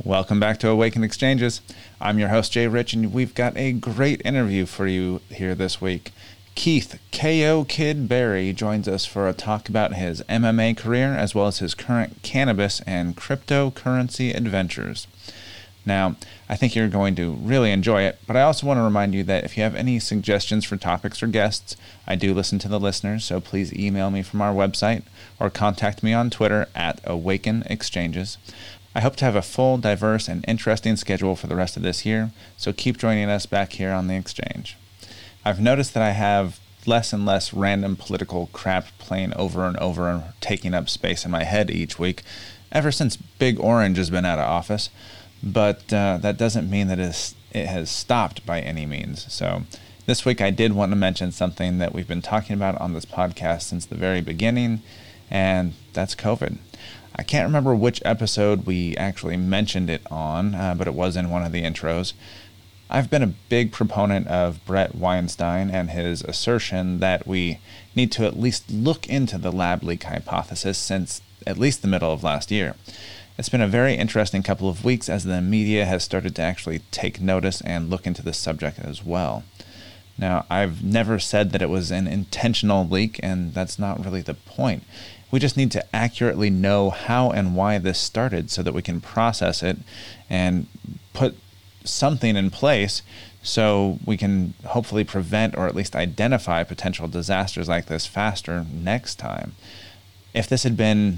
Welcome back to Awaken Exchanges. I'm your host, Jay Rich, and we've got a great interview for you here this week. Keith K.O. Kid Berry joins us for a talk about his MMA career as well as his current cannabis and cryptocurrency adventures. Now, I think you're going to really enjoy it, but I also want to remind you that if you have any suggestions for topics or guests, I do listen to the listeners, so please email me from our website or contact me on Twitter at Awaken Exchanges. I hope to have a full, diverse, and interesting schedule for the rest of this year, so keep joining us back here on The Exchange. I've noticed that I have less and less random political crap playing over and over and taking up space in my head each week, ever since Big Orange has been out of office, but that doesn't mean that it has stopped by any means. So this week I did want to mention something that we've been talking about on this podcast since the very beginning, and that's COVID. I can't remember which episode we actually mentioned it on, but it was in one of the intros. I've been a big proponent of Bret Weinstein and his assertion that we need to at least look into the lab leak hypothesis since at least the middle of last year. It's been a very interesting couple of weeks as the media has started to actually take notice and look into the subject as well. Now, I've never said that it was an intentional leak, and that's not really the point. We just need to accurately know how and why this started so that we can process it and put something in place so we can hopefully prevent or at least identify potential disasters like this faster next time. If this had been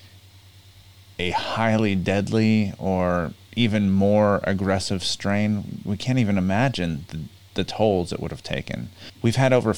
a highly deadly or even more aggressive strain, we can't even imagine the tolls it would have taken. We've had over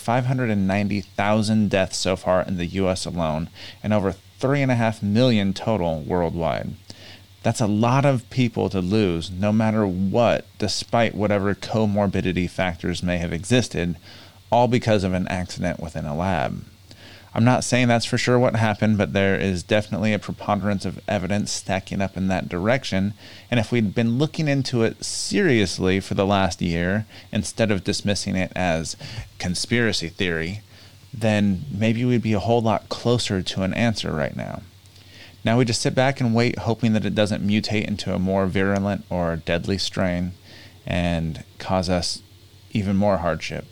590,000 deaths so far in the U.S. alone, and over 3.5 million total worldwide. That's a lot of people to lose, no matter what, despite whatever comorbidity factors may have existed, all because of an accident within a lab. I'm not saying that's for sure what happened, but there is definitely a preponderance of evidence stacking up in that direction, and if we'd been looking into it seriously for the last year, instead of dismissing it as conspiracy theory, then maybe we'd be a whole lot closer to an answer right now. Now we just sit back and wait, hoping that it doesn't mutate into a more virulent or deadly strain and cause us even more hardship.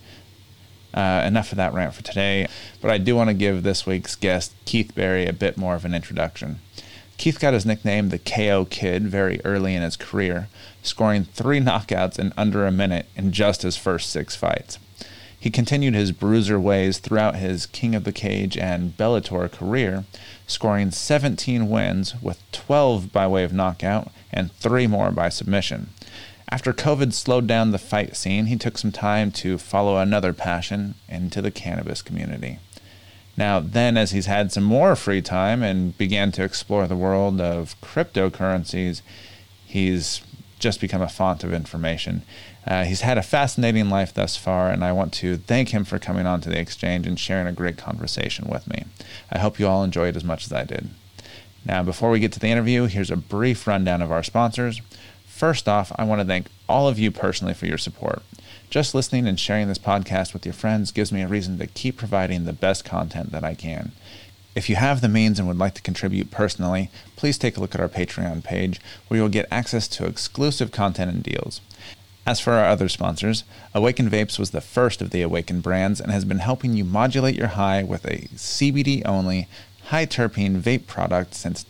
Enough of that rant for today, but I do want to give this week's guest, Keith Berry, a bit more of an introduction. Keith got his nickname the KO Kid very early in his career, scoring 3 knockouts in under a minute in just his first 6 fights. He continued his bruiser ways throughout his King of the Cage and Bellator career, scoring 17 wins with 12 by way of knockout and 3 more by submission. After COVID slowed down the fight scene, he took some time to follow another passion into the cannabis community. Now, then, as he's had some more free time and began to explore the world of cryptocurrencies, he's just become a font of information. He's had a fascinating life thus far, and I want to thank him for coming on to the Exchange and sharing a great conversation with me. I hope you all enjoyed as much as I did. Now, before we get to the interview, here's a brief rundown of our sponsors. First off, I want to thank all of you personally for your support. Just listening and sharing this podcast with your friends gives me a reason to keep providing the best content that I can. If you have the means and would like to contribute personally, please take a look at our Patreon page, where you'll get access to exclusive content and deals. As for our other sponsors, Awaken Vapes was the first of the Awaken brands and has been helping you modulate your high with a CBD-only, high-terpene vape product since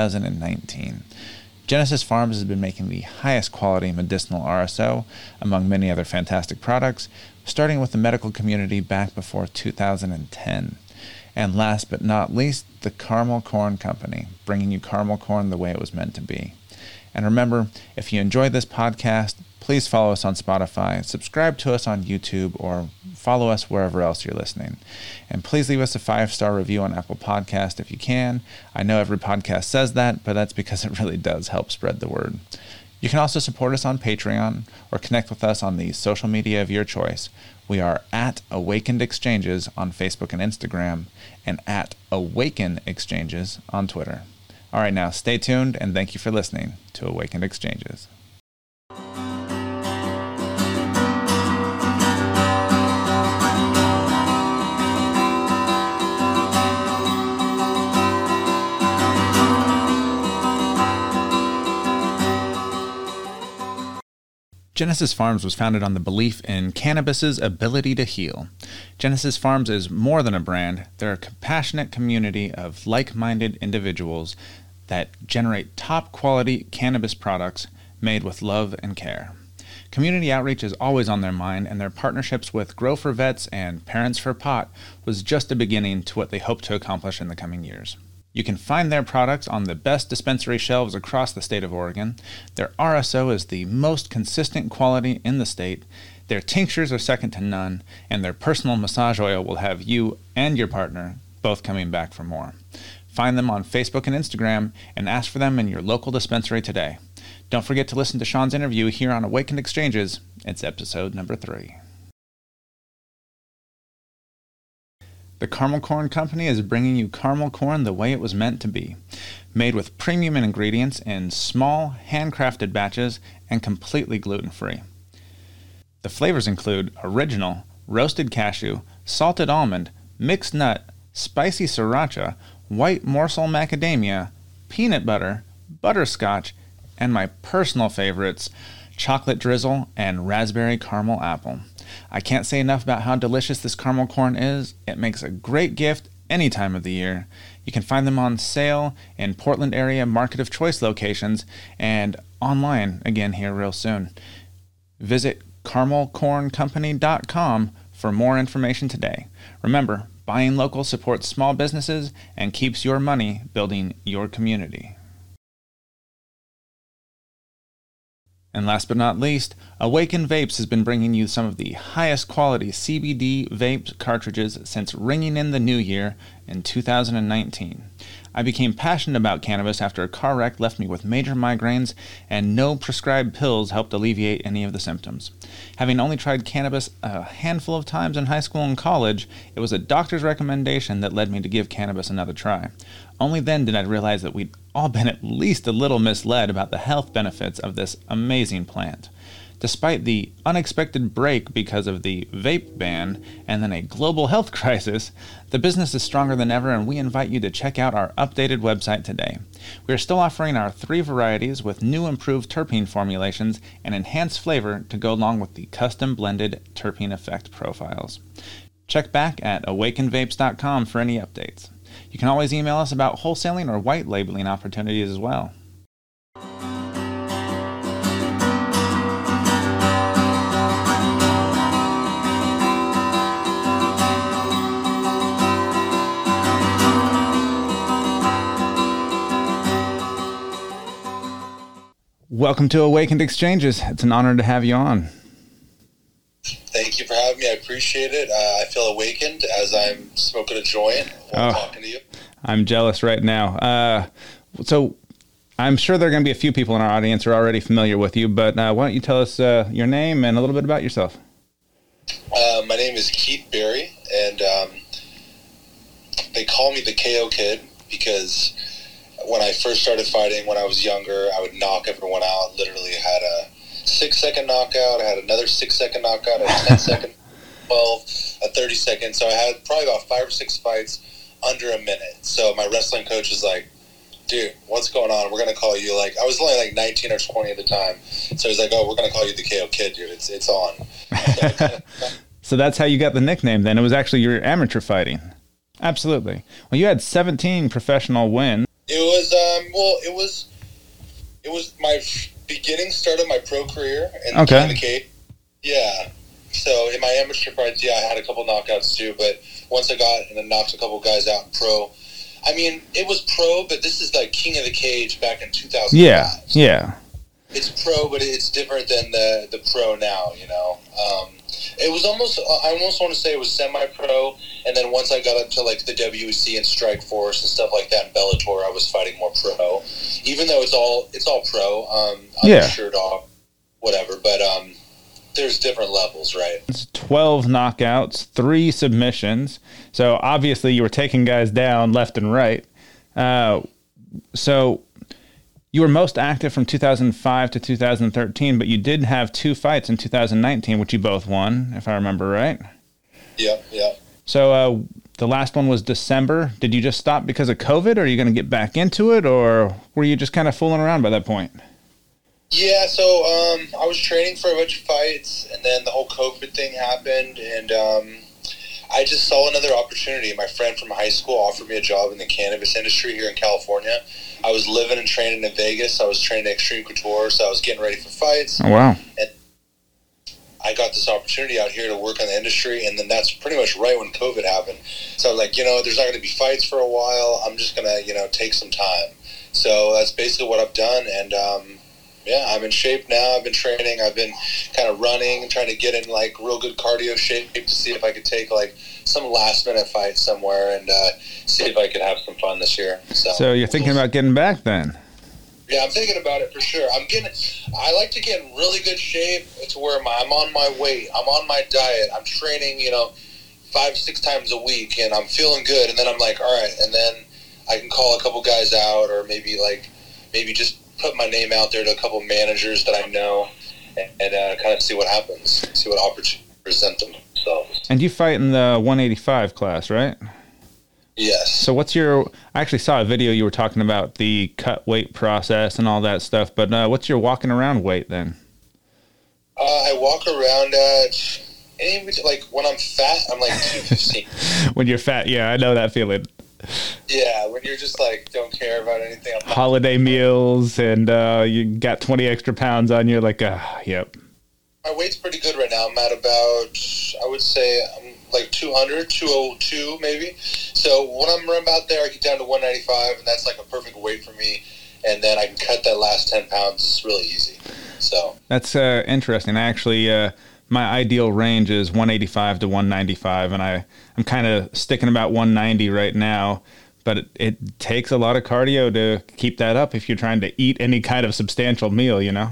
2019. Genesis Farms has been making the highest quality medicinal RSO, among many other fantastic products, starting with the medical community back before 2010. And last but not least, the Caramel Corn Company, bringing you caramel corn the way it was meant to be. And remember, if you enjoyed this podcast, please follow us on Spotify, subscribe to us on YouTube, or follow us wherever else you're listening. And please leave us a 5-star review on Apple Podcast if you can. I know every podcast says that, but that's because it really does help spread the word. You can also support us on Patreon or connect with us on the social media of your choice. We are at Awakened Exchanges on Facebook and Instagram, and at Awaken Exchanges on Twitter. All right, now stay tuned, and thank you for listening to Awakened Exchanges. Genesis Farms was founded on the belief in cannabis's ability to heal. Genesis Farms is more than a brand. They're a compassionate community of like-minded individuals that generate top-quality cannabis products made with love and care. Community outreach is always on their mind, and their partnerships with Grow for Vets and Parents for Pot was just a beginning to what they hope to accomplish in the coming years. You can find their products on the best dispensary shelves across the state of Oregon. Their RSO is the most consistent quality in the state. Their tinctures are second to none, and their personal massage oil will have you and your partner both coming back for more. Find them on Facebook and Instagram and ask for them in your local dispensary today. Don't forget to listen to Sean's interview here on Awakened Exchanges. It's episode number 3. The Caramel Corn Company is bringing you caramel corn the way it was meant to be, made with premium ingredients in small, handcrafted batches and completely gluten-free. The flavors include original, roasted cashew, salted almond, mixed nut, spicy sriracha, white morsel macadamia, peanut butter, butterscotch, and my personal favorites, chocolate drizzle and raspberry caramel apple. I can't say enough about how delicious this caramel corn is. It makes a great gift any time of the year. You can find them on sale in Portland area Market of Choice locations and online again here real soon. Visit caramelcorncompany.com for more information today. Remember, buying local supports small businesses and keeps your money building your community. And last but not least, Awaken Vapes has been bringing you some of the highest quality CBD vape cartridges since ringing in the new year in 2019. I became passionate about cannabis after a car wreck left me with major migraines, and no prescribed pills helped alleviate any of the symptoms. Having only tried cannabis a handful of times in high school and college, it was a doctor's recommendation that led me to give cannabis another try. Only then did I realize that we'd all been at least a little misled about the health benefits of this amazing plant. Despite the unexpected break because of the vape ban and then a global health crisis, the business is stronger than ever, and we invite you to check out our updated website today. We are still offering our 3 varieties with new improved terpene formulations and enhanced flavor to go along with the custom blended terpene effect profiles. Check back at awakenvapes.com for any updates. You can always email us about wholesaling or white labeling opportunities as well. Welcome to Awakened Exchanges. It's an honor to have you on. Thank you for having me. I appreciate it. I feel awakened as I'm smoking a joint while talking to you. I'm jealous right now. So I'm sure there are going to be a few people in our audience who are already familiar with you, but why don't you tell us your name and a little bit about yourself? My name is Keith Berry, and they call me the KO Kid because when I first started fighting when I was younger, I would knock everyone out. Literally had a 6-second knockout. I had another 6-second knockout, a 10-second, 12, a 30-second. So I had probably about 5 or 6 fights under a minute. So my wrestling coach was like, dude, what's going on? We're going to call you, like, I was only like 19 or 20 at the time. So he's like, oh, we're going to call you the KO Kid, dude. It's on. So that's how you got the nickname then. It was actually your amateur fighting. Absolutely. Well, you had 17 professional wins. It was my beginning start of my pro career in the cage. Yeah. So in my amateur fights, I had a couple knockouts too, but once I got and then knocked a couple guys out in pro, I mean, it was pro, but this is like King of the Cage back in 2005. Yeah. It's pro, but it's different than the pro now, you know. It was almost, I almost want to say it was semi-pro, and then once I got up to like the WEC and Strikeforce and stuff like that in Bellator, I was fighting more pro. Even though it's all pro, Sherdog, whatever, but there's different levels, right? It's 12 knockouts, 3 submissions. So obviously you were taking guys down left and right. So you were most active from 2005 to 2013, but you did have 2 fights in 2019, which you both won, if I remember right. Yeah. So the last one was December. Did you just stop because of COVID, or are you going to get back into it, or were you just kind of fooling around by that point? Yeah, so I was training for a bunch of fights, and then the whole COVID thing happened, and I just saw another opportunity. My friend from high school offered me a job in the cannabis industry here in California. I was living and training in Vegas. I was training at Extreme Couture, so I was getting ready for fights. Oh, wow. And I got this opportunity out here to work in the industry, and then that's pretty much right when COVID happened. So I was like, there's not going to be fights for a while. I'm just going to, take some time. So that's basically what I've done, and yeah, I'm in shape now. I've been training. I've been kind of running and trying to get in like real good cardio shape to see if I could take like some last minute fight somewhere and see if I could have some fun this year. So you're thinking about getting back then? Yeah, I'm thinking about it for sure. I like to get in really good shape to where I'm on my weight. I'm on my diet. I'm training, 5-6 times a week, and I'm feeling good. And then I'm like, all right, and then I can call a couple guys out, or maybe just put my name out there to a couple managers that I know, and kind of see what happens, see what opportunities present themselves. And you fight in the 185 class, right? Yes. So I actually saw a video you were talking about the cut weight process and all that stuff, but what's your walking around weight then? I walk around at, like when I'm fat, I'm like 215. When you're fat, yeah, I know that feeling. Yeah, when you're just like don't care about anything. Holiday meals and you got 20 extra pounds on you, like, yep. My weight's pretty good right now. I'm at about, I would say, I'm like 200, 202 maybe. So when I'm about there, I get down to 195, and that's like a perfect weight for me. And then I can cut that last 10 pounds. It's really easy. So that's interesting. I actually, my ideal range is 185 to 195, and I'm kind of sticking about 190 right now. But it takes a lot of cardio to keep that up if you're trying to eat any kind of substantial meal, Yeah,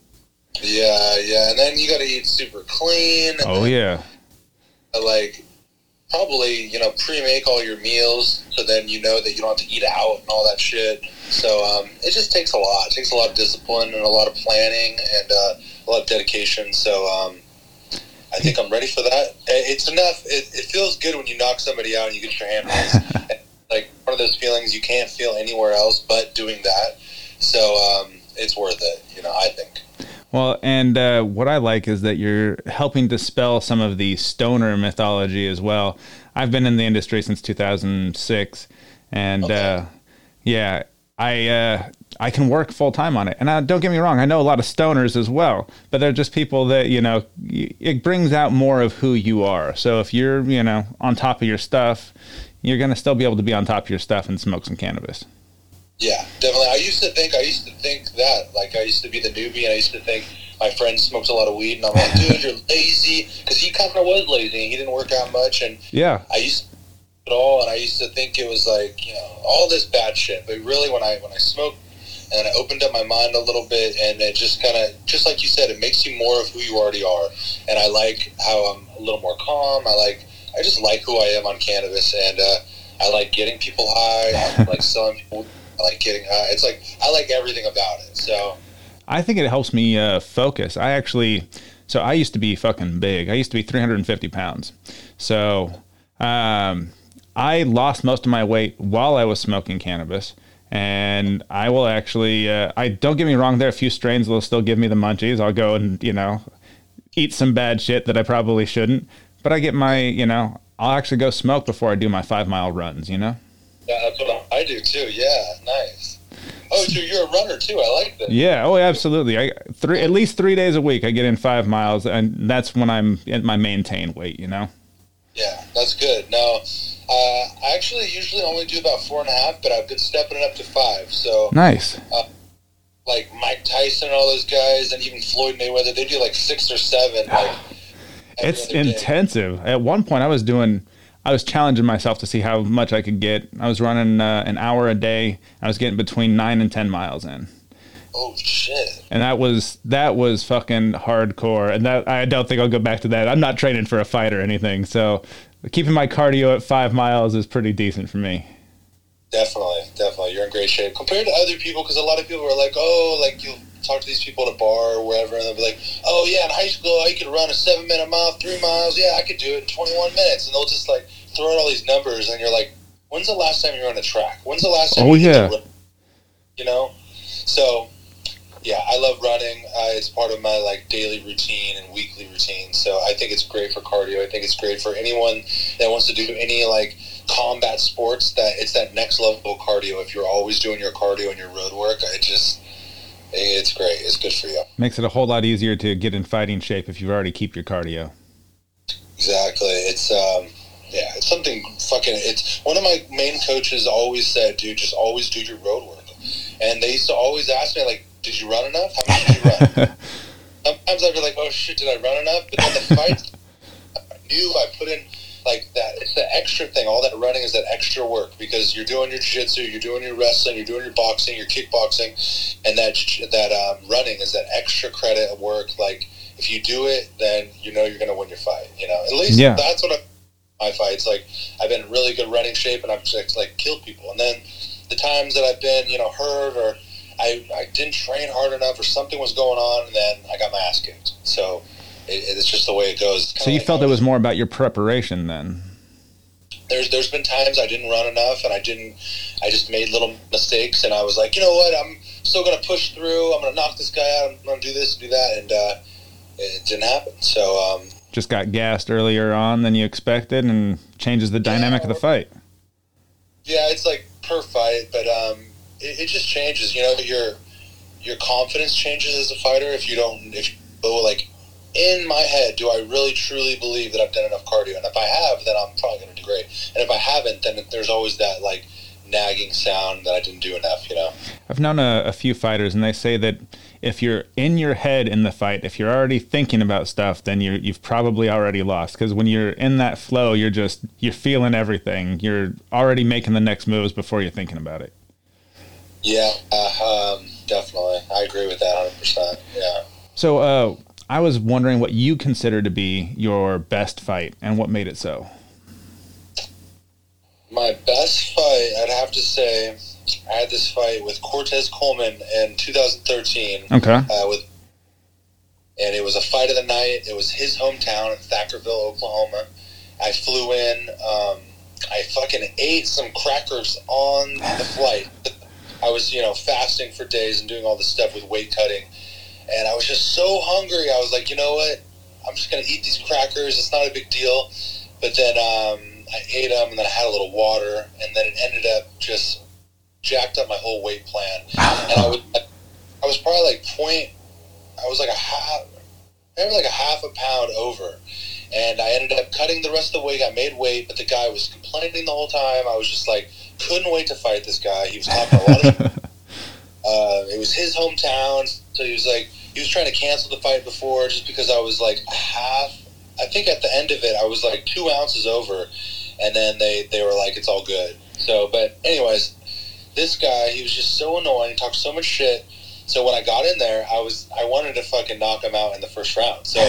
and then you got to eat super clean. Oh, yeah. Like, probably, pre-make all your meals so then you know that you don't have to eat out and all that shit. So it just takes a lot. It takes a lot of discipline and a lot of planning and a lot of dedication. So I think I'm ready for that. It's enough. It feels good when you knock somebody out and you get your hand raised. Like, one of those feelings you can't feel anywhere else but doing that. So it's worth it, I think. Well, and what I like is that you're helping dispel some of the stoner mythology as well. I've been in the industry since 2006, and okay. Yeah, I can work full time on it. And don't get me wrong, I know a lot of stoners as well, but they're just people that, it brings out more of who you are. So if you're, on top of your stuff, you're going to still be able to be on top of your stuff and smoke some cannabis. Yeah, definitely. I used to think that. Like, I used to be the newbie, and I used to think my friend smokes a lot of weed, and I'm like, dude, you're lazy. Because he kind of was lazy. He didn't work out much, and yeah, I used to do it all, and I used to think it was like, all this bad shit. But really, when I smoked, and I opened up my mind a little bit, and it just kind of, just like you said, it makes you more of who you already are. And I like how I'm a little more calm. I just like who I am on cannabis, and I like getting people high. I like selling people. I like getting high. It's like, I like everything about it. So I think it helps me focus. I used to be fucking big. I used to be 350 pounds. So I lost most of my weight while I was smoking cannabis. And I will actually, don't get me wrong, there are a few strains that will still give me the munchies. I'll go and, eat some bad shit that I probably shouldn't. But I get my, I'll actually go smoke before I do my 5-mile runs, Yeah, that's what I do too. Yeah, nice. Oh, so you're a runner too. I like that. Yeah. Oh, absolutely. At least 3 days a week, I get in 5 miles, and that's when I'm at my maintain weight. Yeah, that's good. Now, I actually usually only do about 4.5, but I've been stepping it up to 5. So nice. Like Mike Tyson and all those guys, and even Floyd Mayweather, they do like 6 or 7. Like, it's intensive. At one point, I was challenging myself to see how much I could get. I was running an hour a day. I was getting between 9 and 10 miles in. Oh shit! And that was fucking hardcore. And that, I don't think I'll go back to that. I'm not training for a fight or anything, so keeping my cardio at 5 miles is pretty decent for me. Definitely, you're in great shape compared to other people. Because a lot of people are like, oh, like you'll talk to these people at a bar or wherever, and they'll be like, oh yeah, in high school I could run a 7-minute mile, 3 miles. Yeah, I could do it in 21 minutes, and they'll just like throw out all these numbers, and you're like, when's the last time you were on a track? When's the last time? Oh yeah. So yeah, I love running. It's part of my like daily routine and weekly routine. So I think it's great for cardio. I think it's great for anyone that wants to do any like combat sports. That it's that next level cardio. If you're always doing your cardio and your road work, it's great. It's good for you. Makes it a whole lot easier to get in fighting shape if you already keep your cardio. Exactly. It's it's something fucking. It's one of my main coaches always said, dude, just always do your road work. And they used to always ask me like, did you run enough? How much did you run? Sometimes I'd be like, oh shit, did I run enough? But then the fights, I knew I put in like that. It's the extra thing. All that running is that extra work because you're doing your jiu-jitsu, you're doing your wrestling, you're doing your boxing, your kickboxing, and that running is that extra credit of work. Like if you do it, then you know you're going to win your fight. You know, at least that's what my fights. Like I've been in really good running shape, and I've just like killed people. And then the times that I've been, hurt or I didn't train hard enough or something was going on, and then I got my ass kicked. So it's just the way it goes. So you felt it was more about your preparation then? There's been times I didn't run enough, and I just made little mistakes, and I was like, you know what, I'm still going to push through. I'm going to knock this guy out. I'm going to do this and do that, and it didn't happen. So just got gassed earlier on than you expected, and changes the dynamic of the fight. Yeah, it's like per fight, but it just changes. Your confidence changes as a fighter if you like in my head, do I really truly believe that I've done enough cardio? And if I have, then I'm probably going to do great. And if I haven't, then there's always that like nagging sound that I didn't do enough. I've known a few fighters, and they say that if you're in your head in the fight, if you're already thinking about stuff, then you've probably already lost. Because when you're in that flow, you're feeling everything. You're already making the next moves before you're thinking about it. Yeah, definitely. I agree with that 100%. Yeah. So I was wondering what you consider to be your best fight and what made it so. My best fight, I'd have to say, I had this fight with Cortez Coleman in 2013. Okay. And it was a fight of the night. It was his hometown in Thackerville, Oklahoma. I flew in. I fucking ate some crackers on the flight. I was, fasting for days and doing all this stuff with weight cutting. And I was just so hungry. I was like, you know what? I'm just going to eat these crackers. It's not a big deal. But then I ate them, and then I had a little water, and then it ended up just jacked up my whole weight plan. And I was probably like a half a pound over. And I ended up cutting the rest of the weight. I made weight, but the guy was complaining the whole time. I was just like, couldn't wait to fight this guy. He was talking a lot of it was his hometown, so he was trying to cancel the fight before just because I was like I think at the end of it I was like 2 ounces over, and then they were like, it's all good. So, but anyways, this guy, he was just so annoying, he talked so much shit. So when I got in there, I wanted to fucking knock him out in the first round. So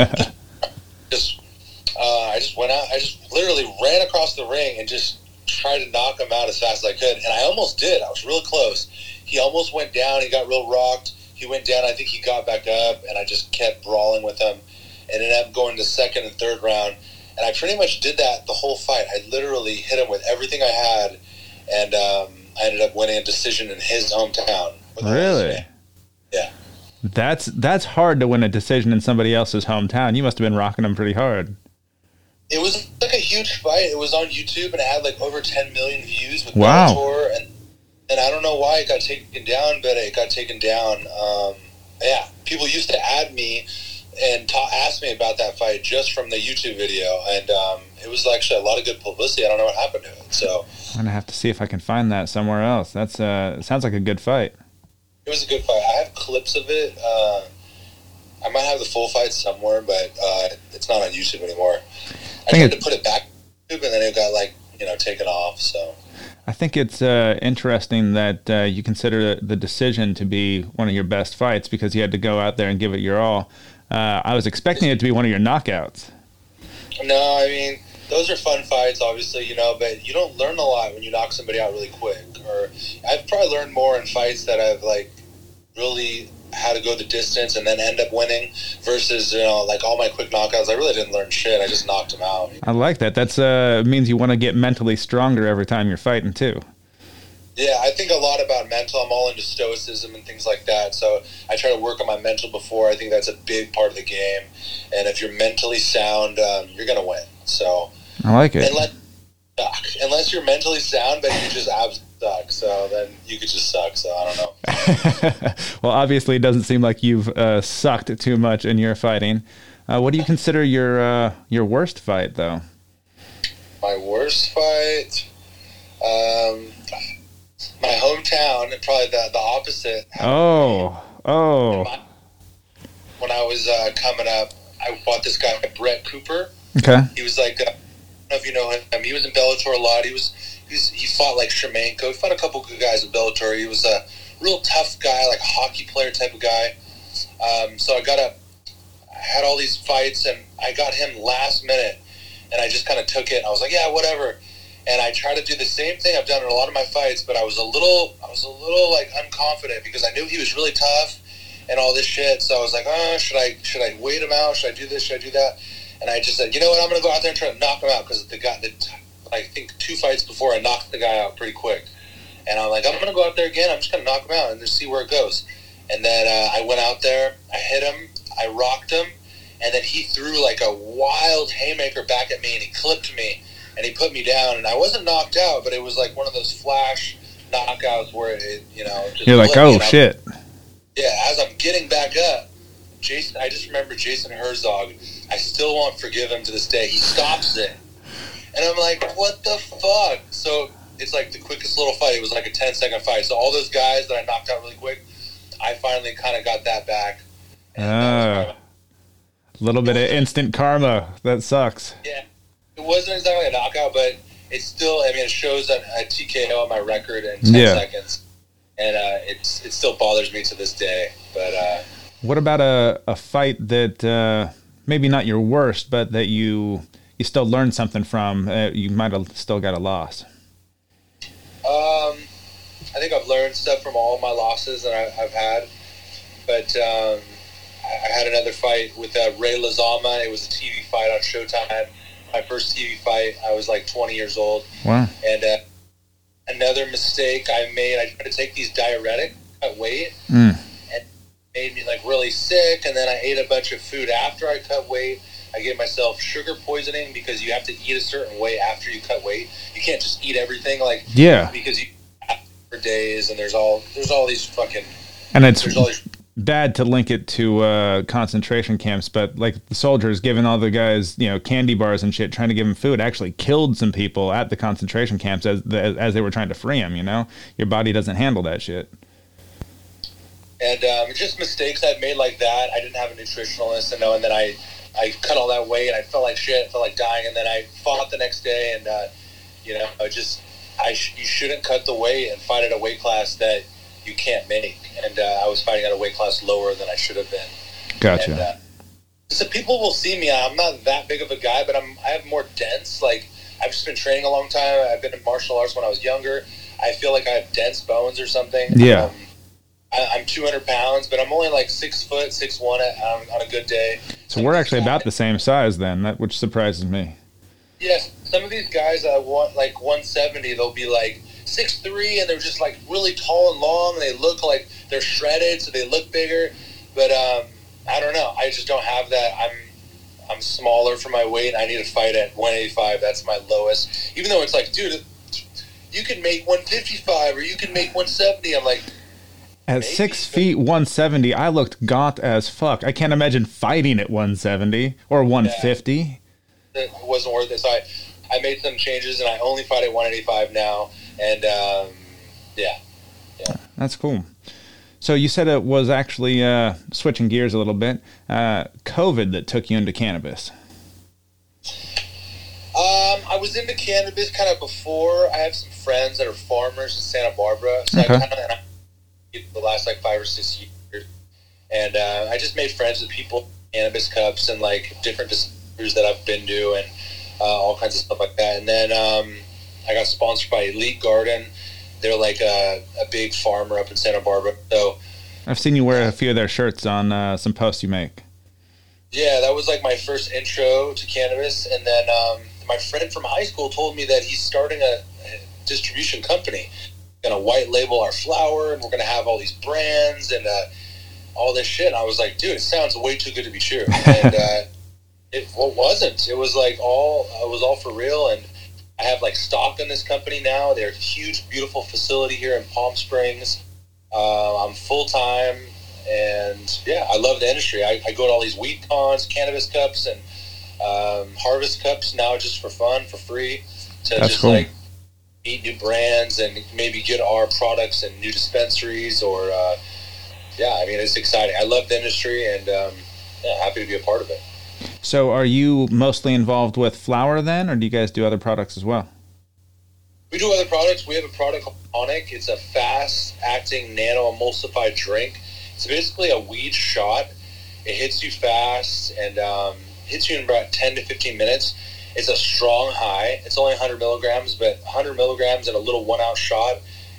I just went out, I just literally ran across the ring and just tried to knock him out as fast as I could, and I almost did. I was real close. He almost went down. He got real rocked. He went down. I think he got back up, and I just kept brawling with him. And ended up going to second and third round, and I pretty much did that the whole fight. I literally hit him with everything I had, and I ended up winning a decision in his hometown. Really? Yeah. That's hard to win a decision in somebody else's hometown. You must have been rocking him pretty hard. It was like a huge fight. It was on YouTube, and it had like over 10 million views with wow. Bellator, and I don't know why it got taken down, but it got taken down. Yeah, people used to add me and ask me about that fight just from the YouTube video, and it was actually a lot of good publicity. I don't know what happened to it. So I'm gonna have to see if I can find that somewhere else. It sounds like a good fight. It was a good fight. I have clips of it. I might have the full fight somewhere, but it's not on YouTube anymore. I tried to put it back on YouTube, and then it got taken off. So I think it's interesting that you consider the decision to be one of your best fights because you had to go out there and give it your all. I was expecting it to be one of your knockouts. No, I mean, those are fun fights, obviously, but you don't learn a lot when you knock somebody out really quick. Or I've probably learned more in fights that I've really had to go the distance and then end up winning versus all my quick knockouts. I really didn't learn shit. I just knocked them out. I like that. That's means you want to get mentally stronger every time you're fighting too. Yeah, I think a lot about mental. I'm all into stoicism and things like that. So I try to work on my mental before. I think that's a big part of the game. And if you're mentally sound, you're going to win. So I like it. Unless you're mentally sound, but you just absolutely suck. So then you could just suck. So I don't know. Well, obviously, it doesn't seem like you've sucked too much in your fighting. What do you consider your worst fight, though? My worst fight, my hometown, and probably the opposite. Oh. When I was coming up, I fought this guy, Brett Cooper. Okay. He was like, I don't know if you know him. He was in Bellator a lot. He fought like Shlemenko. He fought a couple good guys in Bellator. He was a real tough guy, like a hockey player type of guy. So I had all these fights, and I got him last minute, and I just kind of took it. And I was like, yeah, whatever. And I tried to do the same thing I've done in a lot of my fights, but I was a little like unconfident because I knew he was really tough and all this shit. So I was like, should I wait him out? Should I do this? Should I do that? And I just said, you know what? I'm going to go out there and try to knock him out because I think 2 fights before I knocked the guy out pretty quick. And I'm like, I'm going to go out there again. I'm just going to knock him out and just see where it goes. And then I went out there, I hit him, I rocked him, and then he threw like a wild haymaker back at me, and he clipped me, and he put me down. And I wasn't knocked out, but it was like one of those flash knockouts where it, just you're like, oh shit. Yeah, as I'm getting back up, I just remember Jason Herzog. I still won't forgive him to this day. He stops it. And I'm like, what the fuck? So it's like the quickest little fight. It was like a 10-second fight. So all those guys that I knocked out really quick, I finally kind of got that back. A little bit of instant karma. That sucks. Yeah. It wasn't exactly a knockout, but it's still, it shows a TKO on my record in 10 seconds. And it still bothers me to this day. But what about a fight that maybe not your worst, but that you still learned something from? You might have still got a loss. I think I've learned stuff from all of my losses that I've had. But I had another fight with Ray Lazama. It was a TV fight on Showtime. My first TV fight, I was like 20 years old. Wow. And another mistake I made, I tried to take these diuretics, cut weight, and it made me like really sick. And then I ate a bunch of food after I cut weight. I gave myself sugar poisoning because you have to eat a certain way after you cut weight. You can't just eat everything because you for days, and there's all these fucking, and it's bad to link it to concentration camps, but like the soldiers giving all the guys candy bars and shit, trying to give them food, actually killed some people at the concentration camps as they were trying to free them. Your body doesn't handle that shit. And just mistakes I've made like that. I didn't have a nutritionalist, and then I cut all that weight. I felt like shit. I felt like dying, and then I fought the next day, and you shouldn't cut the weight and fight at a weight class that you can't make. And I was fighting at a weight class lower than I should have been. Gotcha. And, so people will see me. I'm not that big of a guy, but I have more dense. Like, I've just been training a long time. I've been in martial arts when I was younger. I feel like I have dense bones or something. Yeah. I'm 200 pounds, but I'm only like 6 foot, 6'1" on a good day. So we're actually about the same size then, which surprises me. Yes, some of these guys want like 170. They'll be like 6'3", and they're just like really tall and long, and they look like they're shredded, so they look bigger. But I don't know. I just don't have that. I'm smaller for my weight. I need to fight at 185. That's my lowest. Even though it's like, dude, you can make 155 or you can make 170. I'm like, at maybe. 6 feet 170, I looked gaunt as fuck. I can't imagine fighting at 170 or 150. Yeah. It wasn't worth it. So I made some changes, and I only fight at 185 now. And yeah. That's cool. So you said it was actually switching gears a little bit. COVID that took you into cannabis. I was into cannabis kind of before. I have some friends that are farmers in Santa Barbara, so okay. I the last like 5 or 6 years, and I just made friends with people, cannabis cups, and like different dispensaries that I've been to, and all kinds of stuff like that. And then I got sponsored by Elite Garden. They're like a big farmer up in Santa Barbara. So I've seen you wear a few of their shirts on some posts you make. Yeah, that was like my first intro to cannabis. And then my friend from high school told me that he's starting a distribution company. going to white label our flower, and we're going to have all these brands and all this shit. And I was like, dude, it sounds way too good to be true. And it wasn't. It was like it was all for real. And I have like stock in this company now. They're a huge, beautiful facility here in Palm Springs. I'm full time, and yeah, I love the industry. I go to all these weed cons, cannabis cups, and harvest cups now just for fun, for free, to That's just cool. like meet new brands and maybe get our products in new dispensaries or yeah, I mean, it's exciting. I love the industry, and yeah, happy to be a part of it. So are you mostly involved with flower then, or do you guys do other products as well? We do other products. We have a product called Tonic. It's a fast-acting nano-emulsified drink. It's basically a weed shot. It hits you fast and hits you in about 10 to 15 minutes. It's a strong high. It's only 100 milligrams, but 100 milligrams in a little 1-ounce shot,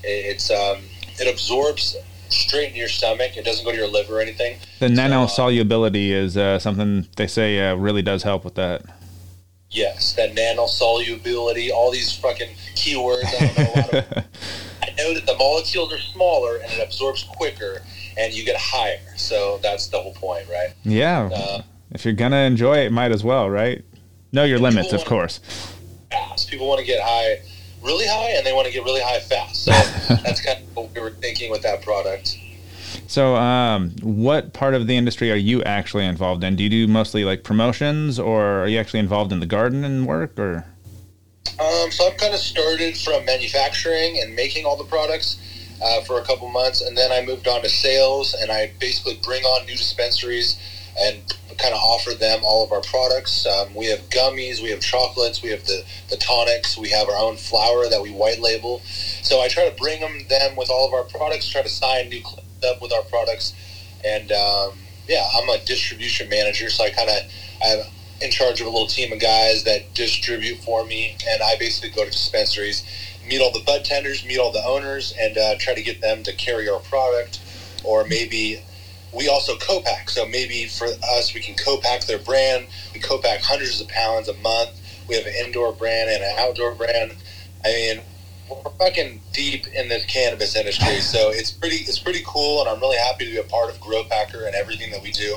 it absorbs straight into your stomach. It doesn't go to your liver or anything. The nano-solubility is something they say really does help with that. Yes, that nano-solubility, all these fucking keywords. I don't know a lot of. I know that the molecules are smaller and it absorbs quicker and you get higher. So that's the whole point, right? Yeah. If you're going to enjoy it, might as well, right? Know your limits, of course. Fast. People want to get high, really high, and they want to get really high fast. So that's kind of what we were thinking with that product. So what part of the industry are you actually involved in? Do you do mostly like promotions, or are you actually involved in the garden and work, or? So I've kind of started from manufacturing and making all the products for a couple months, and then I moved on to sales, and I basically bring on new dispensaries and kind of offer them all of our products. We have gummies, we have chocolates, we have the tonics, we have our own flour that we white label. So I try to bring them with all of our products, try to sign new clients up with our products, and yeah, I'm a distribution manager, so I'm in charge of a little team of guys that distribute for me, and I basically go to dispensaries, meet all the bud tenders, meet all the owners, and try to get them to carry our product, or maybe we also co-pack. So maybe for us, we can co-pack their brand. We co-pack hundreds of pounds a month. We have an indoor brand and an outdoor brand. I mean, we're fucking deep in the cannabis industry, so it's pretty cool, and I'm really happy to be a part of Grow Packer and everything that we do.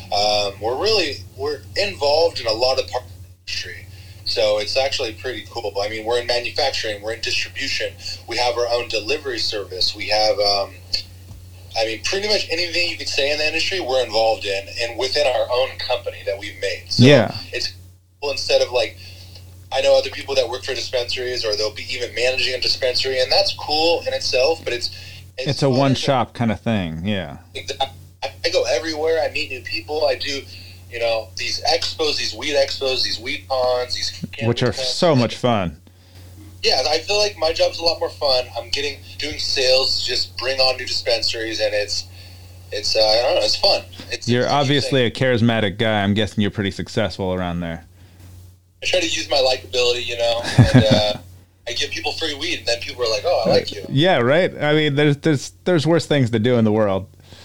We're involved in a lot of parts of the industry, so it's actually pretty cool. I mean, we're in manufacturing, we're in distribution, we have our own delivery service, we have I mean, pretty much anything you could say in the industry, we're involved in, and within our own company that we've made. So yeah, it's cool. Instead of like, I know other people that work for dispensaries, or they'll be even managing a dispensary, and that's cool in itself, but it's a one-shop kind of thing, yeah. I go everywhere, I meet new people, I do, these expos, these weed cons, these which are so much fun. Yeah, I feel like my job's a lot more fun. I'm doing sales, just bring on new dispensaries, and it's I don't know, it's fun. You're obviously a charismatic guy. I'm guessing you're pretty successful around there. I try to use my likability, and I give people free weed, and then people are like, "Oh, I like you." Yeah, right. I mean, there's worse things to do in the world.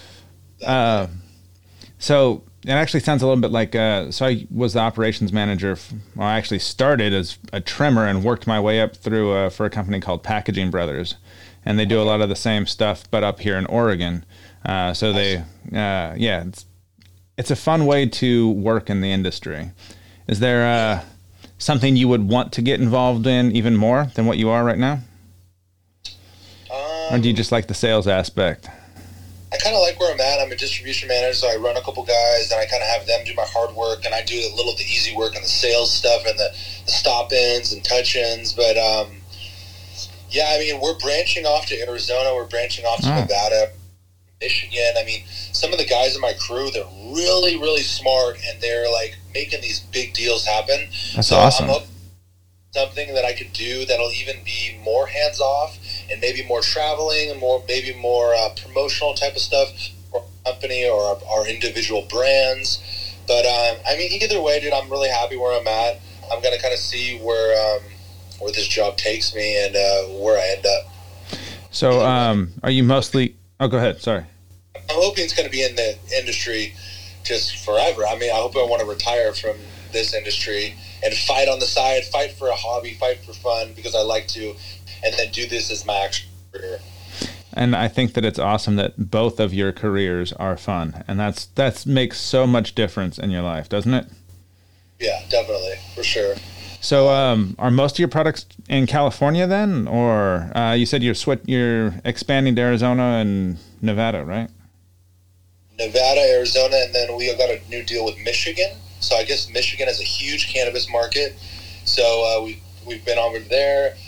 So it actually sounds a little bit like, so I was the operations manager. I actually started as a trimmer and worked my way up through for a company called Packaging Brothers. And they do a lot of the same stuff, but up here in Oregon. So they, yeah, it's a fun way to work in the industry. Is there something you would want to get involved in even more than what you are right now? Or do you just like the sales aspect? I kind of like where I'm at. I'm a distribution manager, so I run a couple guys, and I kind of have them do my hard work, and I do a little of the easy work and the sales stuff and the stop-ins and touch-ins. But, yeah, I mean, we're branching off to Arizona. We're branching off to Nevada, Michigan. I mean, some of the guys in my crew, they're really, really smart, and they're, like, making these big deals happen. That's awesome. I'm hoping something that I could do that'll even be more hands-off and maybe more traveling and maybe more promotional type of stuff for our company or our individual brands. But, I mean, either way, dude, I'm really happy where I'm at. I'm going to kind of see where this job takes me and where I end up. So are you mostly... Oh, go ahead. Sorry. I'm hoping it's going to be in the industry just forever. I mean, I hope I want to retire from this industry and fight on the side, fight for a hobby, fight for fun, because I like to, and then do this as my actual career. And I think that it's awesome that both of your careers are fun, and that makes so much difference in your life, doesn't it? Yeah, definitely, for sure. So, are most of your products in California then, or you said you're expanding to Arizona and Nevada, right? Nevada, Arizona, and then we got a new deal with Michigan. So I guess Michigan has a huge cannabis market. So we've been over there.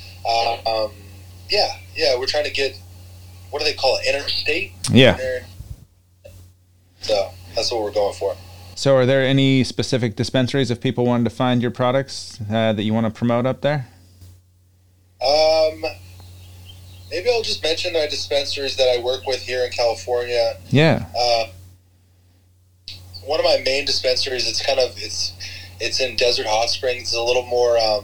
We're trying to get, what do they call it, interstate? Yeah. So that's what we're going for. So are there any specific dispensaries if people wanted to find your products that you want to promote up there? Maybe I'll just mention the dispensaries that I work with here in California. Yeah. One of my main dispensaries, it's in Desert Hot Springs. It's a little more a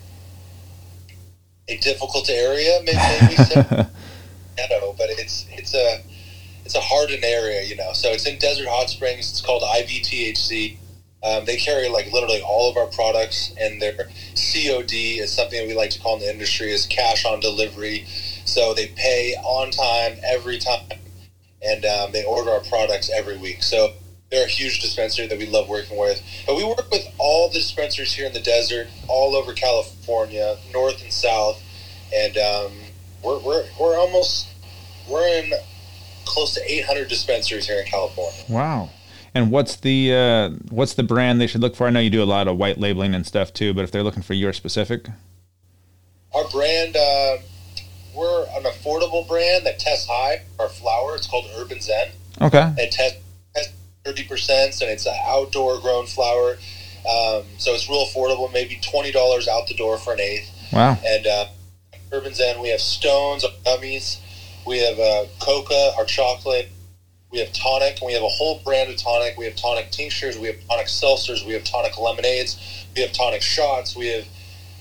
difficult area, maybe say. I don't know, but it's a hardened area, So it's in Desert Hot Springs. It's called IVTHC. They carry like literally all of our products, and their COD is something that we like to call in the industry is cash on delivery. So they pay on time every time, and they order our products every week. So they're a huge dispensary that we love working with. But we work with all the dispensaries here in the desert, all over California, north and south, and we're in close to 800 dispensaries here in California. Wow. And what's the brand they should look for? I know you do a lot of white labeling and stuff too, but if they're looking for your specific, our brand, we're an affordable brand that tests high. Our flower, it's called Urban Zen. Okay. It tests 30%, and it's an outdoor grown flower. So it's real affordable, maybe $20 out the door for an eighth. Wow. And Urban Zen, we have stones, our gummies, we have coca, our chocolate, we have tonic, and we have a whole brand of tonic. We have tonic tinctures, we have tonic seltzers, we have tonic lemonades, we have tonic shots, we have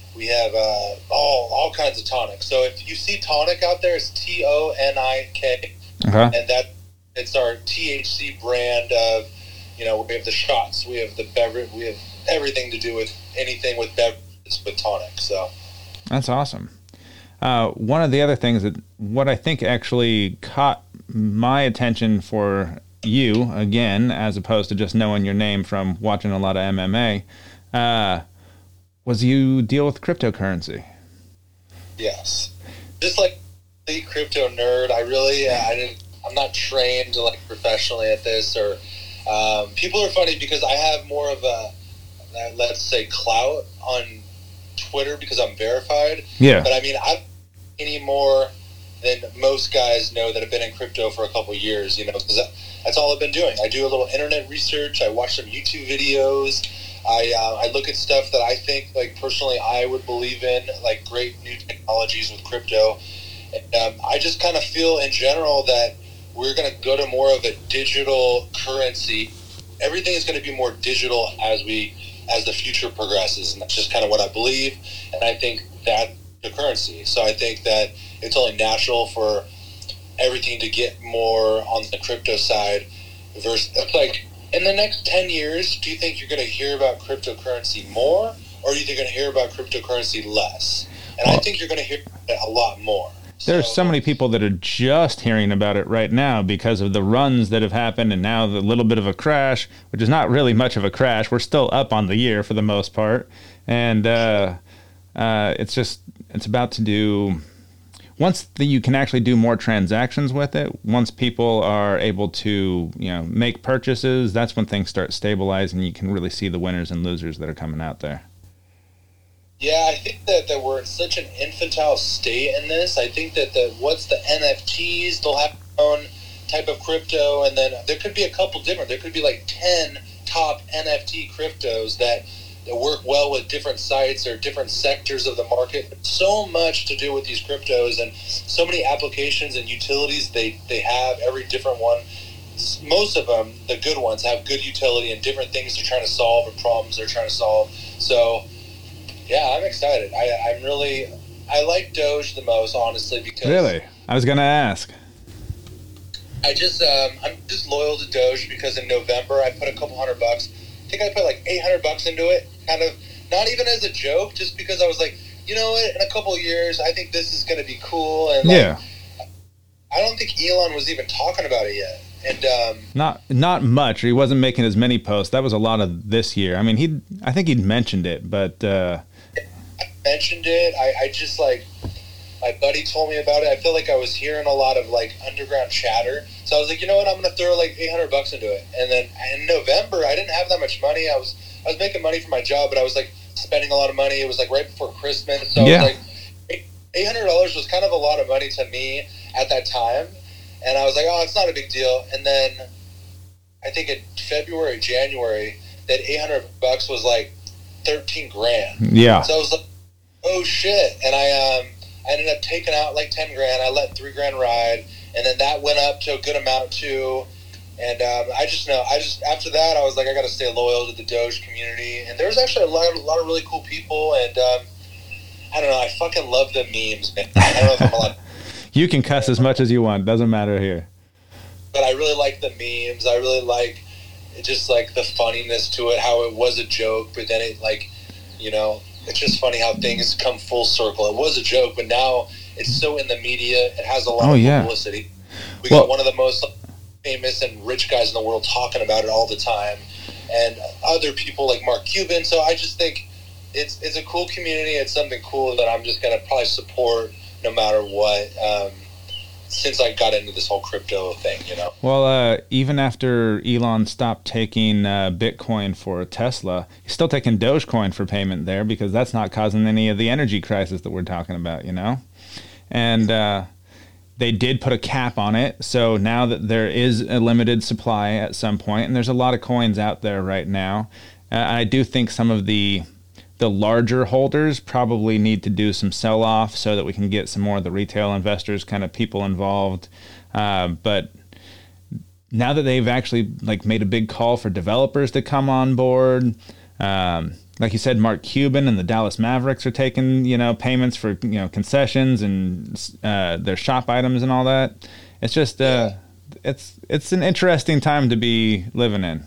all kinds of tonic. So if you see tonic out there, it's TONIK, and it's our THC brand of, we have the shots, we have the beverage, we have everything to do with anything with beverages with tonic. So that's awesome. One of the other things what I think actually caught my attention for you, again, as opposed to just knowing your name from watching a lot of MMA, was you deal with cryptocurrency. Yes. Just like the crypto nerd, I'm not trained like professionally at this, or people are funny because I have more of a, let's say, clout on Twitter because I'm verified. Yeah. But I mean, I'm any more than most guys know that have been in crypto for a couple of years, because that's all I've been doing. I do a little internet research. I watch some YouTube videos. I look at stuff that I think, like, personally, I would believe in, like great new technologies with crypto. And I just kind of feel in general that we're going to go to more of a digital currency. Everything is going to be more digital as the future progresses, and that's just kind of what I believe. And I think that the currency. So I think that it's only natural for everything to get more on the crypto side. Versus, like, in the next 10 years, do you think you're going to hear about cryptocurrency more, or do you think you're going to hear about cryptocurrency less? And I think you're going to hear it a lot more. There's so many people that are just hearing about it right now because of the runs that have happened, and now the little bit of a crash, which is not really much of a crash. We're still up on the year for the most part. And it's about to do, once you can actually do more transactions with it, once people are able to, make purchases, that's when things start stabilizing. You can really see the winners and losers that are coming out there. Yeah, I think that we're in such an infantile state in this. I think that what's the NFTs, they'll have their own type of crypto, and then there could be a couple different. There could be like 10 top NFT cryptos that work well with different sites or different sectors of the market. So much to do with these cryptos, and so many applications and utilities they have, every different one. Most of them, the good ones, have good utility and different things they're trying to solve and problems they're trying to solve. So yeah, I'm excited. I like Doge the most, honestly, because really, I was gonna ask. I'm just loyal to Doge because in November I put a couple $100. I think I put like $800 into it, kind of not even as a joke, just because I was like, you know what, in a couple of years I think this is going to be cool, and I don't think Elon was even talking about it yet. And not much. He wasn't making as many posts. That was a lot of this year. I mean, I think he'd mentioned it, but I mentioned it. I just like, my buddy told me about it. I feel like I was hearing a lot of like underground chatter. So I was like, you know what? I'm going to throw like $800 into it. And then in November, I didn't have that much money. I was making money for my job, but I was like spending a lot of money. It was like right before Christmas. So yeah. I was like, $800 was kind of a lot of money to me at that time. And I was like, oh, it's not a big deal. And then I think in February, January, that $800 was like 13 grand. Yeah. So I was like, oh shit. And I ended up taking out like 10 grand. I let 3 grand ride. And then that went up to a good amount too. And I just after that, I was like, I got to stay loyal to the Doge community. And there was actually a lot of really cool people. And I don't know, I fucking love the memes, man. I don't know if I'm allowed. You can cuss as much as you want. Doesn't matter here. But I really like the memes. I really like just like the funniness to it, how it was a joke, but then it like, you know, it's just funny how things come full circle. It was a joke, but now it's so in the media. It has a lot of publicity. We got one of the most famous and rich guys in the world talking about it all the time, and other people like Mark Cuban. So I just think it's a cool community. It's something cool that I'm just going to probably support no matter what, since I got into this whole crypto thing, you know? Well, even after Elon stopped taking Bitcoin for Tesla, he's still taking Dogecoin for payment there because that's not causing any of the energy crisis that we're talking about, you know? And they did put a cap on it, so now that there is a limited supply at some point, and there's a lot of coins out there right now, I do think some of the larger holders probably need to do some sell-off so that we can get some more of the retail investors, kind of people involved. But now that they've actually like made a big call for developers to come on board, like you said, Mark Cuban and the Dallas Mavericks are taking, you know, payments for, you know, concessions and their shop items and all that. It's just it's an interesting time to be living in.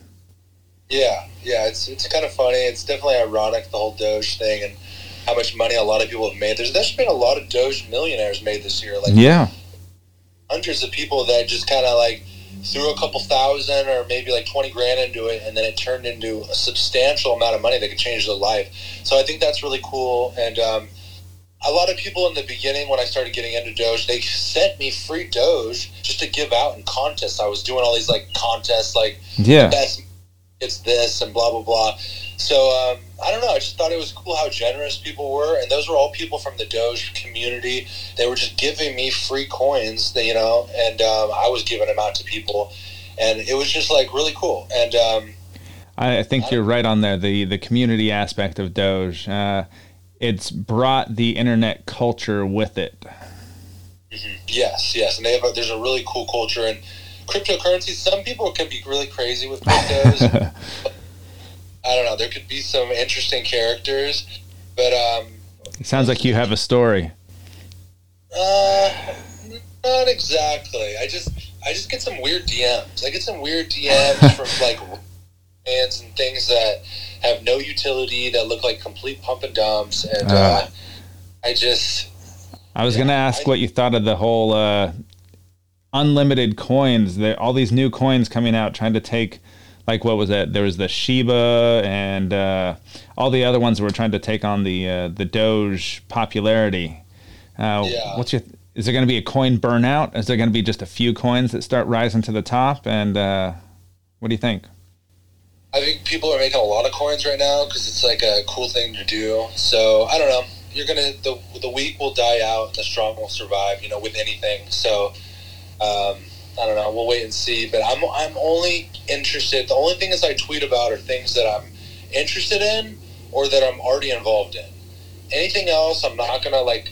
Yeah, it's kind of funny. It's definitely ironic, the whole Doge thing, and how much money a lot of people have made. There's been a lot of Doge millionaires made this year. Like, hundreds of people that just kind of like threw a couple thousand or maybe like 20 grand into it, and then it turned into a substantial amount of money that could change their life. So I think that's really cool. And a lot of people in the beginning, when I started getting into Doge, they sent me free Doge just to give out in contests. I was doing all these like contests, like the best it's this and blah blah blah. So I don't know, I just thought it was cool how generous people were, and those were all people from the Doge community. They were just giving me free coins, you know, and I was giving them out to people, and it was just like really cool. And I think you're right on there, the community aspect of Doge. It's brought the internet culture with it. Mm-hmm. Yes, and there's a really cool culture. And cryptocurrency, some people can be really crazy with cryptos. I don't know, there could be some interesting characters, but it sounds like you have a story. Not exactly. I just get some weird DMs. I get some weird DMs from like fans and things that have no utility, that look like complete pump and dumps, and I was going to ask what you thought of the whole unlimited coins. All these new coins coming out trying to take, like, what was it? There was the Shiba and all the other ones that were trying to take on the Doge popularity. Is there going to be a coin burnout? Is there going to be just a few coins that start rising to the top? And what do you think? I think people are making a lot of coins right now because it's like a cool thing to do. So I don't know. The weak will die out and the strong will survive, you know, with anything. So I don't know. We'll wait and see. But I'm only interested. The only things I tweet about are things that I'm interested in or that I'm already involved in. Anything else, I'm not gonna like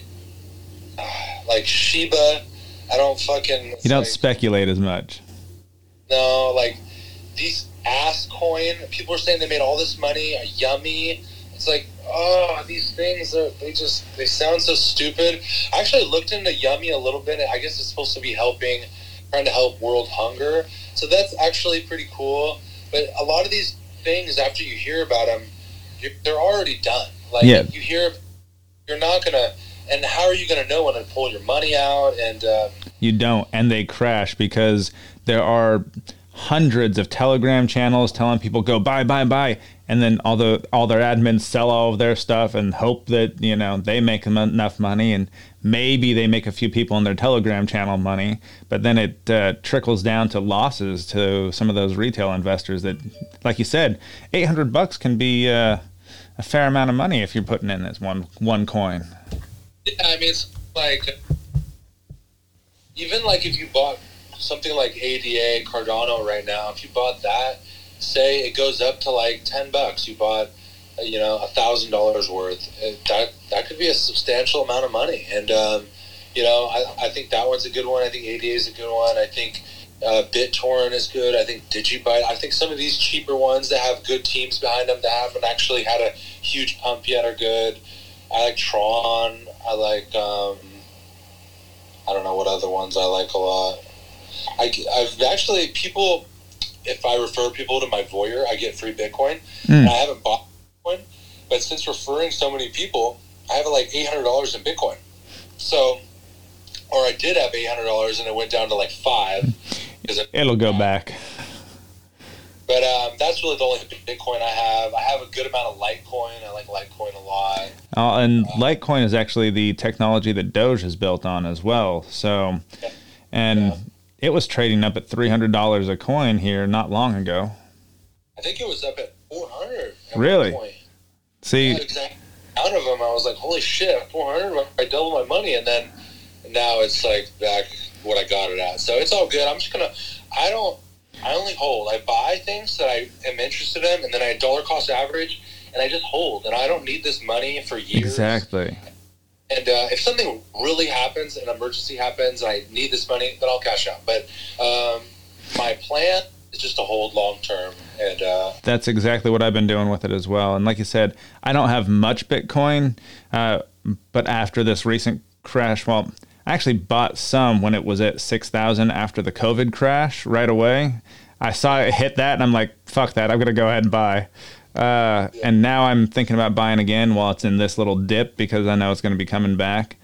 Shiba. I don't fucking. You don't speculate as much. No, like these ass coin. People are saying they made all this money. Yummy. It's like, oh, these things they sound so stupid. I actually looked into Yummy a little bit. I guess it's supposed to be trying to help world hunger. So that's actually pretty cool. But a lot of these things, after you hear about them, they're already done. Like you hear, you're not gonna And how are you going to know when to pull your money out? And you don't, and they crash because there are hundreds of Telegram channels telling people go buy, and then all their admins sell all of their stuff and hope that they make enough money, and maybe they make a few people in their Telegram channel money, but then it trickles down to losses to some of those retail investors that, like you said, $800 can be a fair amount of money if you're putting in this one coin. Yeah, I mean, it's like, even like if you bought something like ADA, Cardano right now, if you bought that, say it goes up to like $10, you bought, $1,000 worth, that could be a substantial amount of money. And, I think that one's a good one. I think ADA is a good one. I think BitTorrent is good. I think DigiByte. I think some of these cheaper ones that have good teams behind them that haven't actually had a huge pump yet are good. I like Tron. I like, I don't know what other ones I like a lot. I've actually, if I refer people to my Voyeur, I get free Bitcoin. And I haven't bought Bitcoin, but since referring so many people, I have like $800 in Bitcoin. So, or I did have $800 and it went down to like $5. It'll go back. But that's really the only Bitcoin I have. I have a good amount of Litecoin. I like Litecoin a lot. And Litecoin is actually the technology that Doge is built on as well. So, it was trading up at $300 a coin here not long ago. I think it was up at $400. Really? See, exactly. Out of them, I was like, "Holy shit, $400! I doubled my money." And then now it's like back what I got it at. So it's all good. I'm just gonna. I only hold. I buy things that I am interested in, and then I dollar cost average, and I just hold. And I don't need this money for years. Exactly. And if something really happens, an emergency happens, and I need this money, then I'll cash out. But my plan is just to hold long term. And that's exactly what I've been doing with it as well. And like you said, I don't have much Bitcoin, but after this recent crash, I actually bought some when it was at 6,000 after the COVID crash right away. I saw it hit that, and I'm like, fuck that, I'm going to go ahead and buy. And now I'm thinking about buying again while it's in this little dip because I know it's going to be coming back.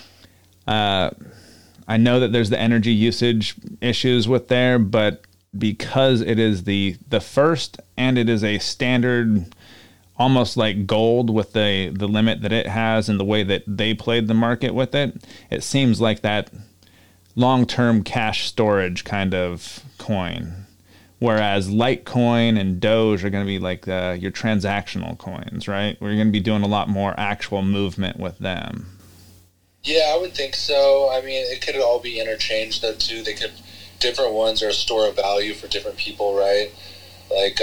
I know that there's the energy usage issues with there, but because it is the first and it is a standard, almost like gold with the limit that it has and the way that they played the market with it, it seems like that long-term cash storage kind of coin. Whereas Litecoin and Doge are going to be like your transactional coins, right? Where you're going to be doing a lot more actual movement with them. Yeah, I would think so. I mean, it could all be interchanged though too. Different ones are a store of value for different people, right? Like,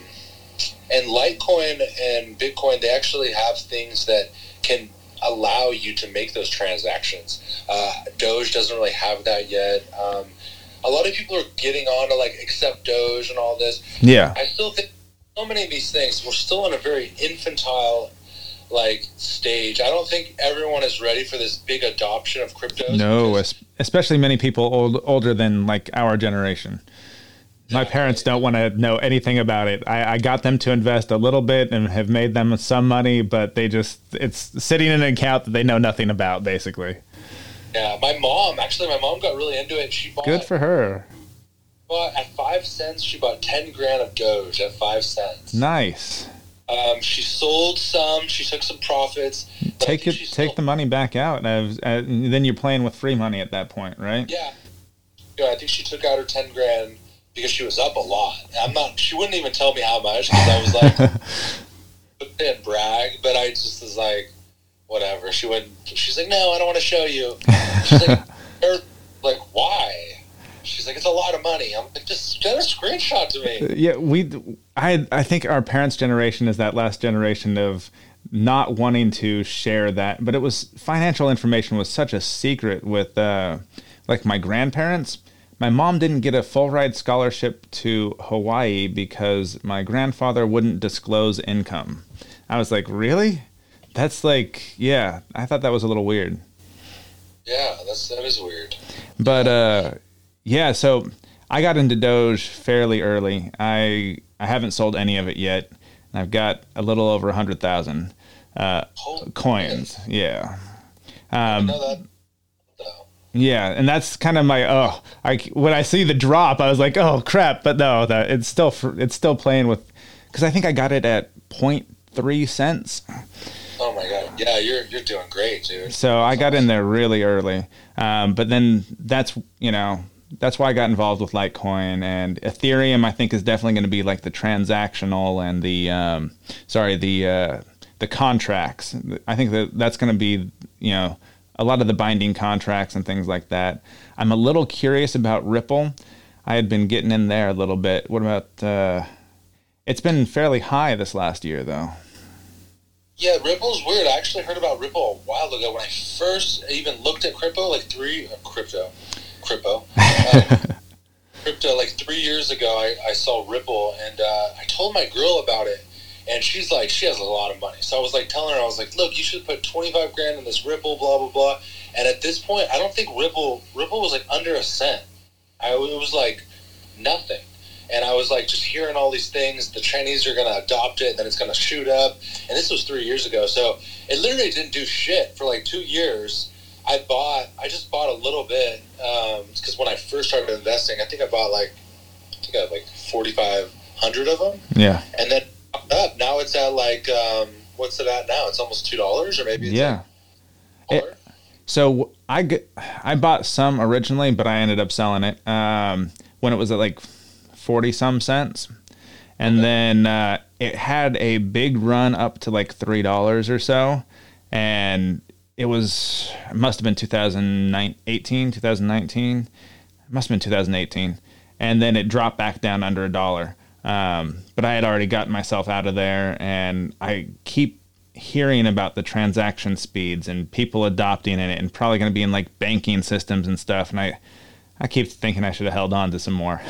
and Litecoin and Bitcoin, they actually have things that can allow you to make those transactions. Doge doesn't really have that yet. A lot of people are getting on to like accept Doge and all this. Yeah. I still think so many of these things, we're still in a very infantile like stage. I don't think everyone is ready for this big adoption of cryptos. No, especially many people older than like our generation. My parents don't want to know anything about it. I got them to invest a little bit and have made them some money, but it's sitting in an account that they know nothing about, basically. Yeah, my mom got really into it. She bought, good for her. At 5 cents, she bought 10 grand of Doge at 5 cents. Nice. She sold some. She took some profits. Take the money back out, and then you're playing with free money at that point, right? Yeah. I think she took out her 10 grand because she was up a lot. She wouldn't even tell me how much because I was like, didn't brag, but I just was like, whatever. She's like, no, I don't want to show you. She's like, why? She's like, it's a lot of money. I'm like, just get a screenshot to me. Yeah, I think our parents' generation is that last generation of not wanting to share that, but financial information was such a secret with like my grandparents. My mom didn't get a full ride scholarship to Hawaii because my grandfather wouldn't disclose income. I was like, really? That's like, yeah, I thought that was a little weird. Yeah, that is weird. But yeah, so I got into Doge fairly early. I haven't sold any of it yet. I've got a little over 100,000 coins. Yeah. I know that. No. Yeah, and that's kind of my when I see the drop, I was like, oh crap! But no, that it's still playing with, because I think I got it at 0.3 cents. Oh my god! Yeah, you're doing great, dude. So I got in there really early, but then that's why I got involved with Litecoin and Ethereum. I think is definitely going to be like the transactional and the contracts. I think that's going to be a lot of the binding contracts and things like that. I'm a little curious about Ripple. I had been getting in there a little bit. What about? It's been fairly high this last year, though. Yeah, Ripple's weird. I actually heard about Ripple a while ago when I first even looked at crypto, like crypto, like 3 years ago. I saw Ripple, and I told my girl about it, and she's like, she has a lot of money. So I was like telling her, I was like, look, you should put 25 grand in this Ripple, blah blah blah. And at this point, I don't think Ripple was like under a cent. It was like nothing. And I was like just hearing all these things. The Chinese are going to adopt it, and then it's going to shoot up. And this was 3 years ago. So it literally didn't do shit for like 2 years. I just bought a little bit because when I first started investing, I think I had like 4,500 of them. Yeah. And then up. Now it's at like, what's it at now? It's almost $2 or maybe it's so I bought some originally, but I ended up selling it when it was at like 40 some cents. And then it had a big run up to like $3 or so. And it must have been 2019. It must have been 2018. And then it dropped back down under $1. But I had already gotten myself out of there, and I keep hearing about the transaction speeds and people adopting it and probably going to be in like banking systems and stuff. And I keep thinking I should have held on to some more.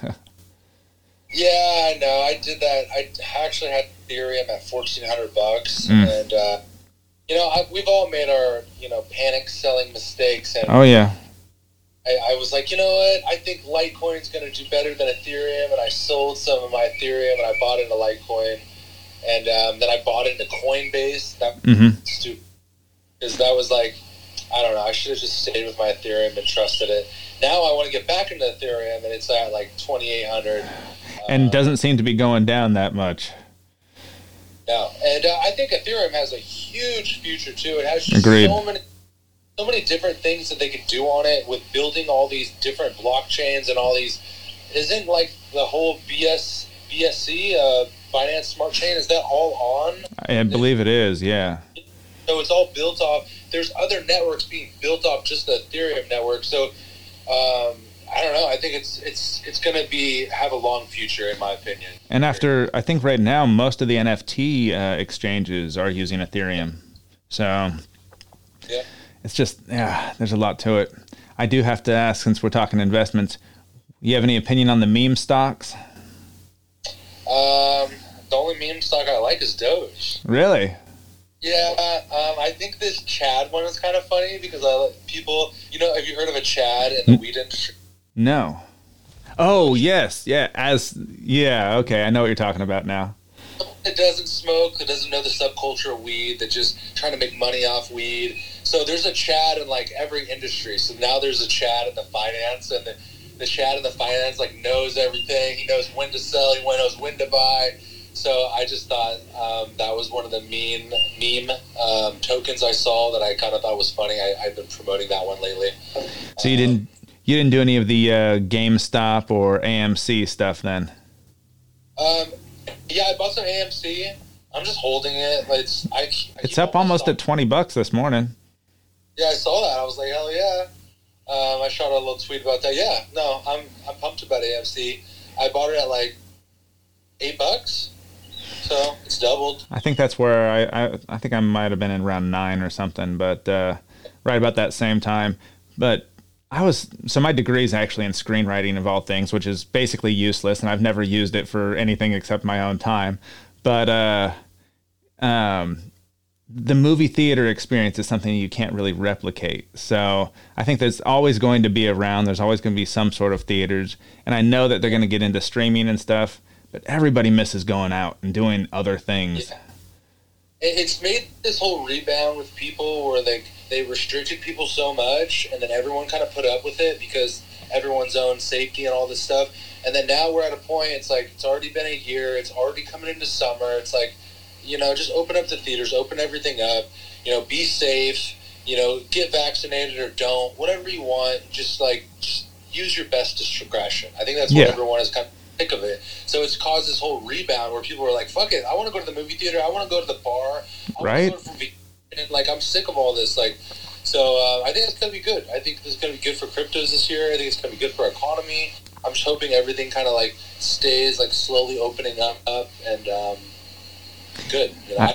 Yeah, I know. I did that. I actually had Ethereum at $1,400, and we've all made our panic selling mistakes. And oh yeah, I was like, you know what? I think Litecoin's going to do better than Ethereum, and I sold some of my Ethereum and I bought into Litecoin, and then I bought into Coinbase. That stupid, because that was like, I don't know. I should have just stayed with my Ethereum and trusted it. Now I want to get back into Ethereum, and it's at like 2,800. And doesn't seem to be going down that much. No, and I think Ethereum has a huge future too. It has just so many different things that they could do on it with building all these different blockchains and all these. Isn't like the whole BSC Binance Smart Chain? Is that all on? I believe it is. Yeah. So it's all built off. There's other networks being built off just the Ethereum network. So. I don't know. I think it's going to have a long future, in my opinion. And I think right now, most of the NFT exchanges are using Ethereum. So yeah, it's just, there's a lot to it. I do have to ask, since we're talking investments, you have any opinion on the meme stocks? The only meme stock I like is Doge. Really? Yeah, I think this Chad one is kind of funny because I let people, have you heard of a Chad in the weed industry? No. Oh, yes. Yeah. Okay. I know what you're talking about now. It doesn't smoke. It doesn't know the subculture of weed. They're just trying to make money off weed. So there's a Chad in like every industry. So now there's a Chad in the finance, and the Chad in the finance like knows everything. He knows when to sell. He knows when to buy. So I just thought that was one of the meme tokens I saw that I kind of thought was funny. I've been promoting that one lately. So you didn't do any of the GameStop or AMC stuff then? Yeah, I bought some AMC. I'm just holding it. It's up almost at $20 this morning. Yeah, I saw that. I was like, hell yeah. I shot a little tweet about that. Yeah, no, I'm pumped about AMC. I bought it at like $8. So it's doubled. I think that's where I think I might have been in around 9 or something, but right about that same time. But my degree is actually in screenwriting of all things, which is basically useless, and I've never used it for anything except my own time. But the movie theater experience is something you can't really replicate. So I think there's always going to be around. There's always going to be some sort of theaters, and I know that they're going to get into streaming and stuff. But everybody misses going out and doing other things. It's made this whole rebound with people where they restricted people so much, and then everyone kind of put up with it because everyone's own safety and all this stuff. And then now we're at a point, it's like, it's already been a year, it's already coming into summer. It's like, just open up the theaters, open everything up, be safe, get vaccinated or don't, whatever you want, just use your best discretion. I think that's what everyone is kind of sick of it. So it's caused this whole rebound where people are like, fuck it, I want to go to the movie theater, I want to go to the bar, I right? want to go to and I'm sick of all this. So I think it's going to be good. I think this is going to be good for cryptos this year. I think it's going to be good for our economy. I'm just hoping everything kind of stays slowly opening up and good. I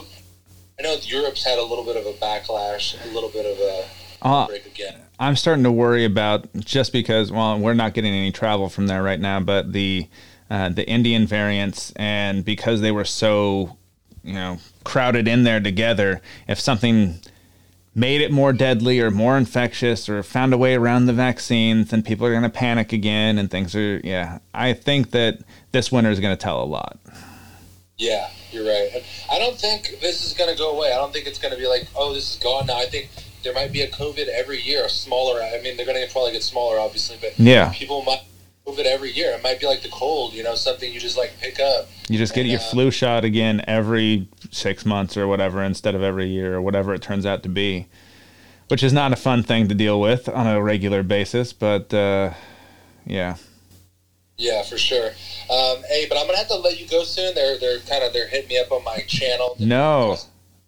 know Europe's had a little bit of a backlash, a little bit of a break again. I'm starting to worry about, just because, well, we're not getting any travel from there right now, but the Indian variants, and because they were so, crowded in there together, if something made it more deadly or more infectious or found a way around the vaccines, then people are going to panic again, and things are, I think that this winter is going to tell a lot. Yeah, you're right. I don't think this is going to go away. I don't think it's going to be like, oh, this is gone now. I think there might be a COVID every year, a smaller. I mean, they're going to probably get smaller, obviously, but people might COVID every year. It might be like the cold, something you just pick up. You just get your flu shot again every 6 months or whatever, instead of every year or whatever it turns out to be, which is not a fun thing to deal with on a regular basis, but yeah. Yeah, for sure. Hey, but I'm gonna have to let you go soon. They're hitting me up on my channel. No,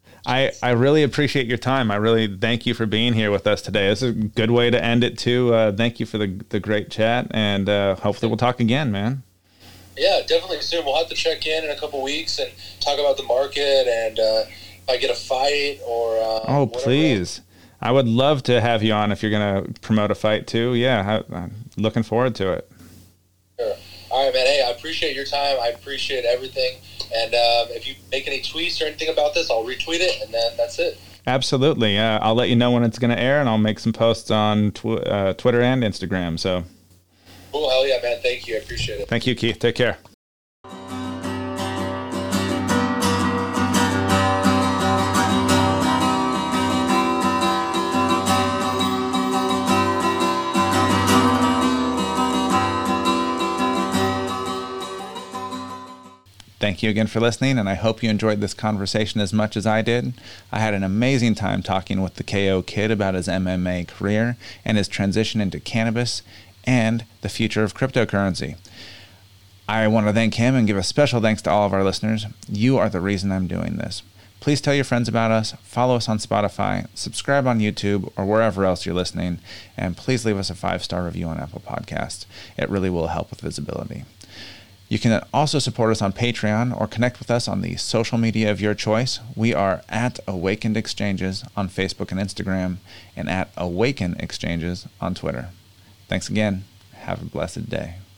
I really appreciate your time. I really thank you for being here with us today. This is a good way to end it too. Thank you for the great chat, and hopefully we'll talk again, man. Yeah, definitely soon. We'll have to check in a couple weeks and talk about the market, and if I get a fight or please. I would love to have you on if you're gonna promote a fight too. Yeah, I'm looking forward to it. Sure. All right, man. Hey, I appreciate your time. I appreciate everything. And if you make any tweets or anything about this, I'll retweet it, and then that's it. Absolutely. I'll let you know when it's going to air, and I'll make some posts on Twitter and Instagram. So. Cool. Hell yeah, man. Thank you. I appreciate it. Thank you, Keith. Take care. Thank you again for listening, and I hope you enjoyed this conversation as much as I did. I had an amazing time talking with the KO Kid about his MMA career and his transition into cannabis and the future of cryptocurrency. I want to thank him and give a special thanks to all of our listeners. You are the reason I'm doing this. Please tell your friends about us, follow us on Spotify, subscribe on YouTube or wherever else you're listening, and please leave us a 5-star review on Apple Podcasts. It really will help with visibility. You can also support us on Patreon or connect with us on the social media of your choice. We are at Awakened Exchanges on Facebook and Instagram, and at Awaken Exchanges on Twitter. Thanks again. Have a blessed day.